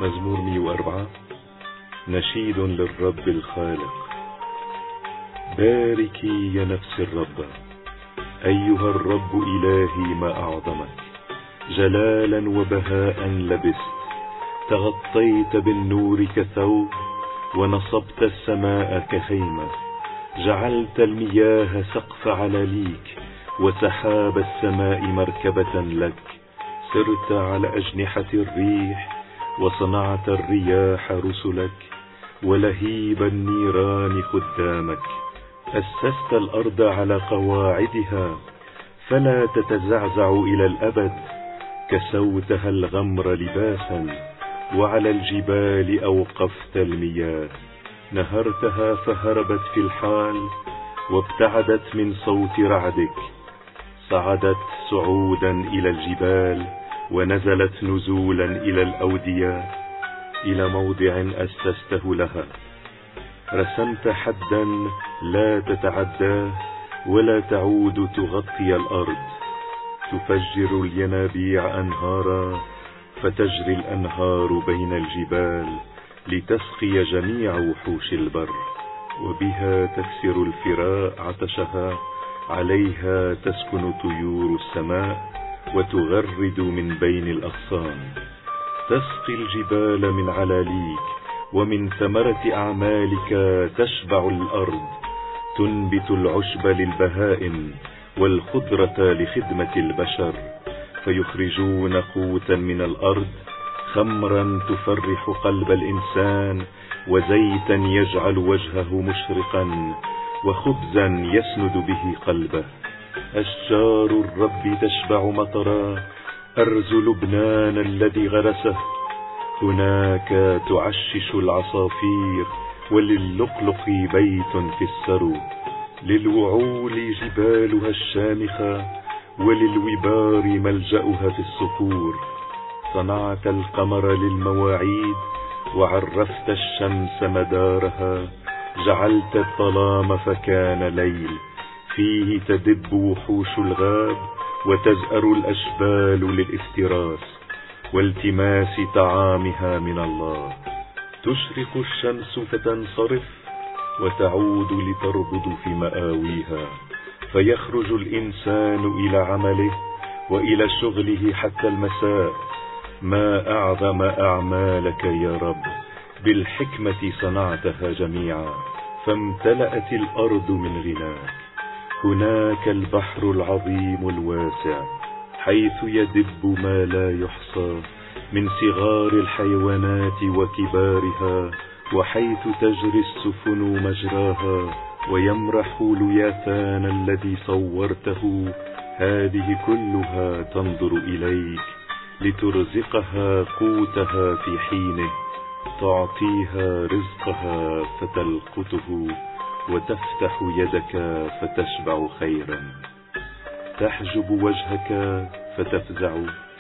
مزمور 104. نشيد للرب الخالق. باركي يا نفس الرب، أيها الرب إلهي ما أعظمك. جلالا وبهاء لبست، تغطيت بالنور كثوب، ونصبت السماء كخيمة. جعلت المياه سقف علاليك، وسحاب السماء مركبة لك. سرت على أجنحة الريح، وصنعت الرياح رسلك، ولهيب النيران خدامك. أسست الأرض على قواعدها، فلا تتزعزع إلى الأبد. كسوتها الغمر لباسا، وعلى الجبال أوقفت المياه. نهرتها فهربت في الحال، وابتعدت من صوت رعدك. صعدت صعودا إلى الجبال، ونزلت نزولا إلى الأودية. إلى موضع أسسته لها، رسمت حدا لا تتعداه، ولا تعود تغطي الأرض. تفجر الينابيع أنهارا، فتجري الأنهار بين الجبال، لتسقي جميع وحوش البر. وبها تكسر الفراء عطشها، عليها تسكن طيور السماء، وتغرد من بين الأغصان. تسقي الجبال من علاليك، ومن ثمرة أعمالك تشبع الأرض. تنبت العشب للبهائم، والخضرة لخدمة البشر. فيخرجون قوتا من الأرض، خمرا تفرح قلب الإنسان، وزيتا يجعل وجهه مشرقا، وخبزا يسند به قلبه. أشجار الرب تشبع مطرا، أرز لبنان الذي غرسه. هناك تعشش العصافير، وللقلق بيت في السرو. للوعول جبالها الشامخة، وللوبار ملجأها في الصخور. صنعت القمر للمواعيد، وعرفت الشمس مدارها. جعلت الظلام فكان ليل، فيه تدب وحوش الغاب، وتزأر الأشبال للافتراس، والتماس طعامها من الله. تشرق الشمس فتنصرف، وتعود لتربض في مآويها. فيخرج الإنسان إلى عمله، وإلى شغله حتى المساء. ما أعظم أعمالك يا رب، بالحكمة صنعتها جميعا، فامتلأت الأرض من غناك. هناك البحر العظيم الواسع، حيث يدب ما لا يحصى، من صغار الحيوانات وكبارها. وحيث تجري السفن مجراها، ويمرح لياثان الذي صورته. هذه كلها تنظر إليك، لترزقها قوتها في حينه. تعطيها رزقها فتلقته، وتفتح يدك فتشبع خيرا. تحجب وجهك فتفزع،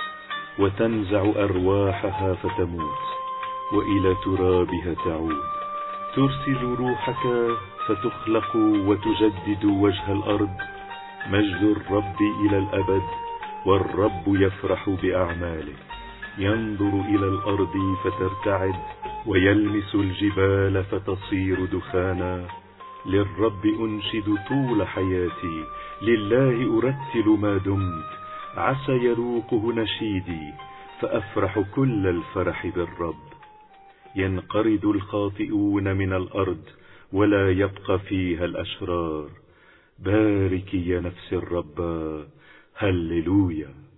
وتنزع أرواحها فتموت، وإلى ترابها تعود. ترسل روحك فتخلق، وتجدد وجه الأرض. مجد الرب إلى الأبد، والرب يفرح بأعماله. ينظر إلى الأرض فترتعد، ويلمس الجبال فتصير دخانا. للرب أنشد طول حياتي، لله أرتل ما دمت. عسى يروقه نشيدي، فأفرح كل الفرح بالرب. ينقرض الخاطئون من الأرض، ولا يبقى فيها الأشرار. باركي يا نفس الرب. هللويا.